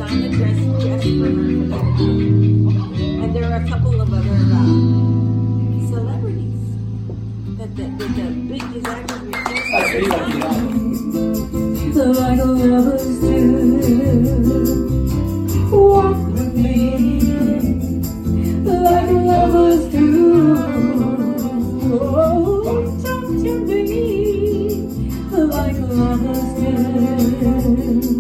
design a dress just for her for the dinner. And there are a couple of other celebrities that the big designers refuse. Like lovers do, walk with me. Like lovers do, oh, talk to me. Like lovers do.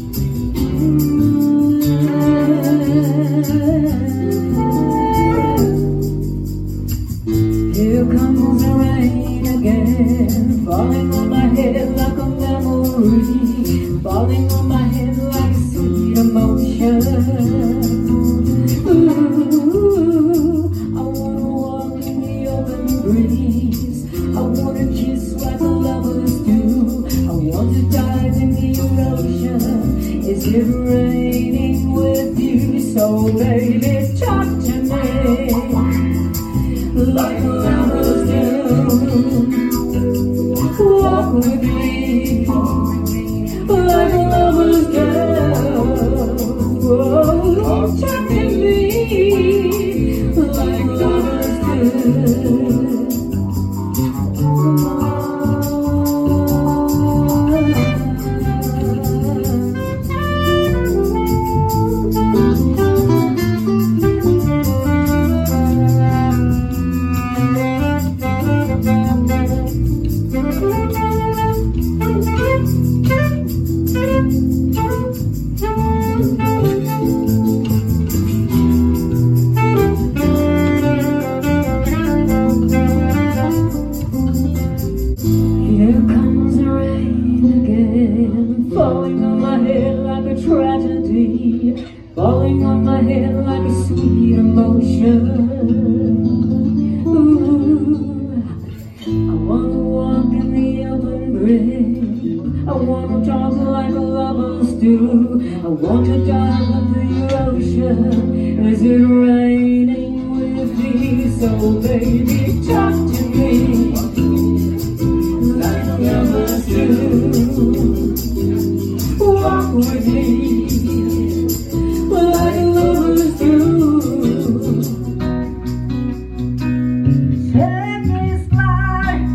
Here comes the rain again, falling on my head like a memory, falling on my head like a sweet emotion. Ooh, I wanna walk in the open breeze, I wanna kiss like lovers do, I want to dive in the ocean. Is it raining with you? So baby, talk to me like lovers do. Walk with me like lovers do. Oh, talk to me like lovers do. Falling on my head like a tragedy, falling on my head like a sweet emotion. Ooh, I wanna walk in the open breeze, I wanna talk like lovers do, I want to dive into the ocean. Is it raining with me? So baby, talk to me like lovers do. Walk with me like lovers do. Take this life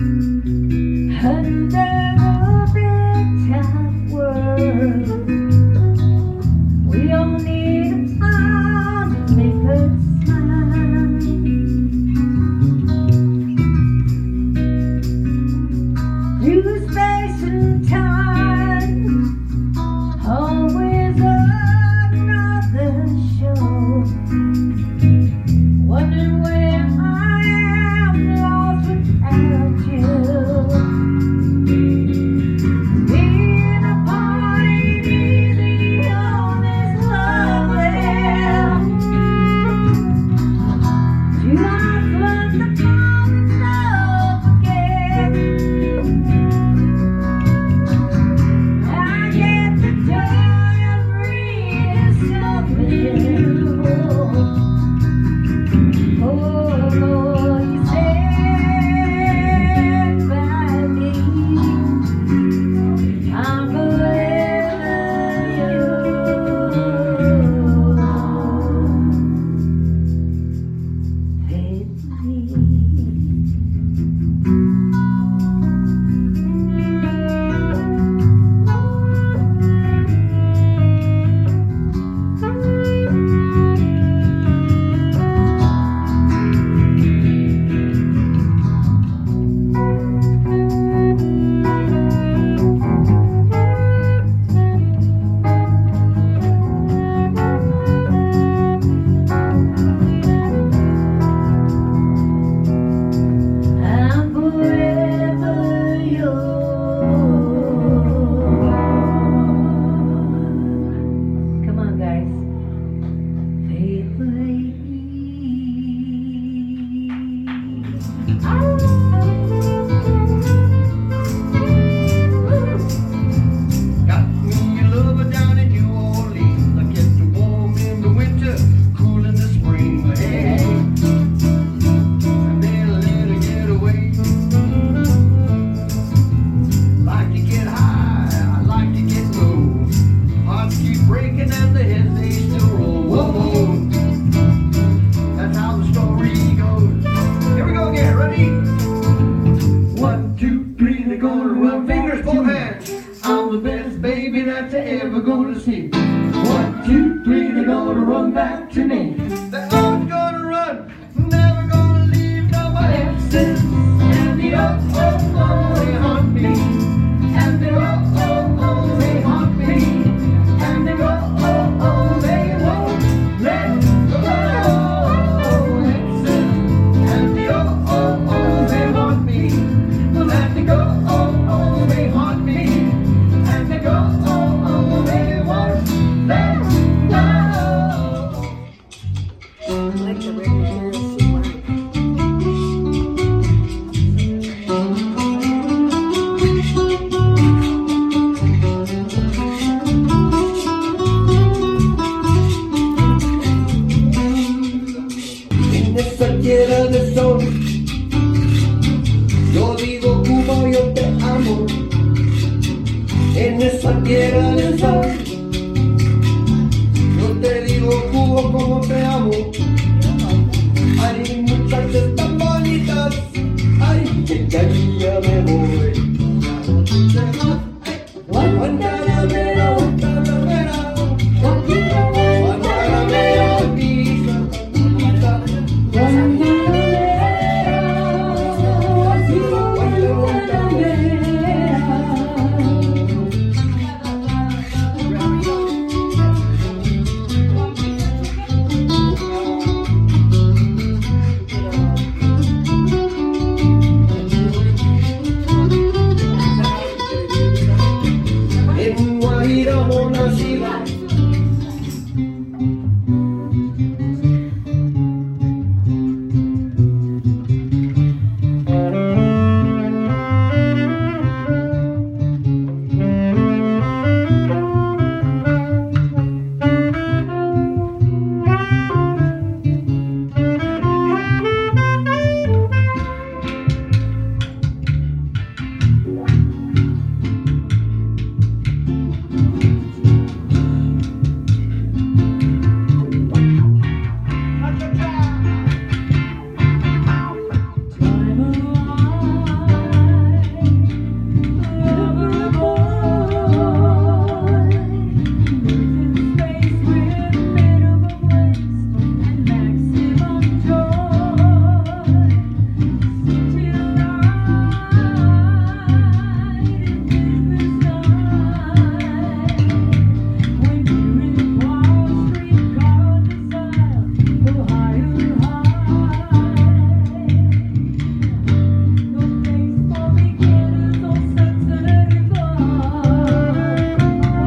under the big tough world. We all need a smile to make us smile. breaking and the hens they still roll. Whoa, whoa. That's how the story goes. Here we go again. Ready? 1, 2, 3. They're gonna run. Fingers, both hands. I'm the best baby that they're ever gonna see. 1, 2, 3. They're gonna run back to me. They're always gonna run. Never gonna leave nobody else's. And the oh, they haunt me. And the oh, they haunt me. And the oh, they won't let go. And the oh, they haunt me. And the oh, they haunt me. And the oh, they won't let go. I like the red material she's wearing. En esta tierra de sol, yo digo Cuba, yo te amo. En esta tierra de sol, yo te digo Cuba, como te amo.